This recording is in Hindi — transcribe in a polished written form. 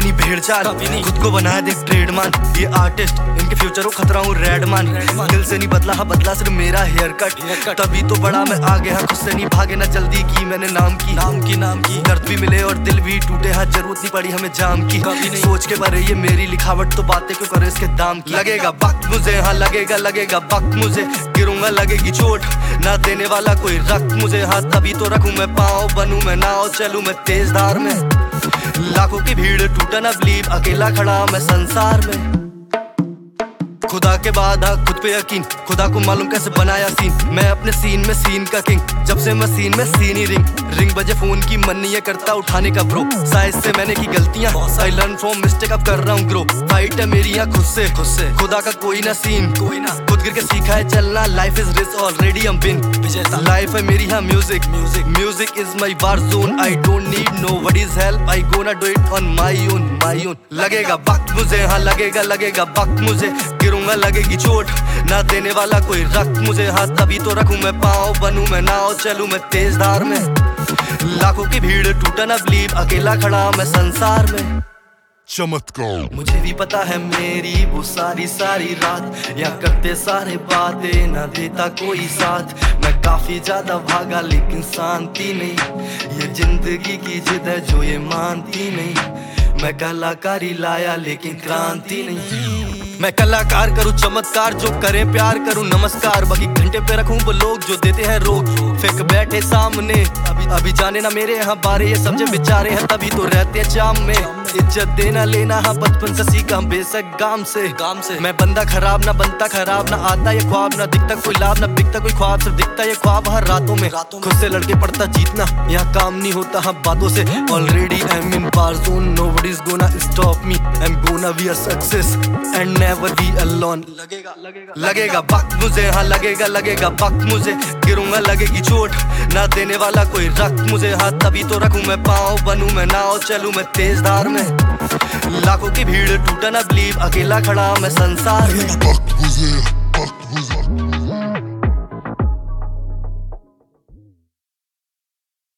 नहीं भेड़ चाल, खुद को बनाया देख ट्रेडमान। ये आर्टिस्ट इनके फ्यूचर को खतरा हूँ रेडमान। दिल से नहीं बदला, हाँ बदला सिर्फ मेरा हेयर कट। तभी तो बड़ा मैं आ गया, खुद से नहीं भागे ना जल्दी की मैंने नाम की। दर्द भी मिले और दिल भी टूटे, हाँ जरूरत नहीं पड़ी हमें जाम की। सोच के भरे ये मेरी लिखावट, तो बातें क्यों करे इसके दाम की। लगेगा वक्त मुझे, हाँ लगेगा वक्त मुझे। गिरूंगा लगेगी चोट, ना देने वाला कोई रक्त मुझे। हाँ तभी तो रखूं मैं पाँव, बनूं मैं नाव, चलूं मैं तेज धार में। लाखों की भीड़ टूटा ना बिलीव, अकेला खड़ा मैं संसार में। खुदा के बाद हाँ खुद पे यकीन, खुदा को मालूम कैसे बनाया सीन। मैं अपने सीन में सीन का किंग, जब से मैं सीन में सीन ही रिंग बजे फोन की मन नहीं है करता उठाने का ब्रो। साइज से मैंने की गलतियां, आई लर्न फ्रॉम मिस्टेक, अब कर रहा हूँ ग्रो। फाइट है मेरी यहाँ खुद से खुदा का कोई ना सीन, खुद गिर के सीखा है चलना। लाइफ इज रिच ऑलरेडी हम विन विजेता। लाइफ है मेरी यहाँ music is my war zone. I don't need nobody's help, I gonna do it on my own. लगेगा वक्त मुझे, हाँ लगेगा वक्त मुझे। गिरूंगा लगेगी चोट, ना देने वाला कोई रक्त मुझे। हाँ तभी तो रखूं मैं पाँव, बनूं मैं नाव, चलूं मैं तेज धार में। लाखों की भीड़ टूटा ना बिलीव, अकेला खड़ा मैं संसार में। चमत्कार मुझे भी पता है मेरी वो सारी रात, या करते सारे बातें ना देता कोई साथ। मैं काफी ज्यादा भागा लेकिन शांति नहीं, ये जिंदगी की जिद है जो ये मानती नहीं। मैं कलाकारी लाया लेकिन क्रांति नहीं। मैं कलाकार करूं चमत्कार, जो करें प्यार करूं नमस्कार। बाकी घंटे पे रखूं वो लोग जो देते हैं रोक, फेंक बैठे सामने। अभी जाने ना मेरे यहाँ बारे, ये समझे बेचारे हैं तभी तो रहते हैं जाम में। इज्जत देना लेना हाँ बचपन से सीखा बेशक गाम से। मैं बंदा खराब ना बनता खराब, ना आता ये ख्वाब, ना दिखता कोई लाभ, ना बिकता कोई ख्वाब, सिर्फ दिखता ये ख्वाब हर रातों में। खुद से लड़के पड़ता जीतना, यहाँ काम नहीं होता हाँ बातों से। Already I am in war zone, nobody's gonna stop me. I am gonna be a success and never be alone. लगेगा वक्त मुझे, हाँ लगेगा वक्त मुझे। गिरूंगा लगेगी चोट, ना देने वाला कोई रक्त मुझे। हाँ तभी तो रखूं मैं पाँव, बनूं मैं नाव, चलूं मैं तेज धार में। लाखों की भीड़ टूटा ना बिलीव, अकेला खड़ा मैं संसार में।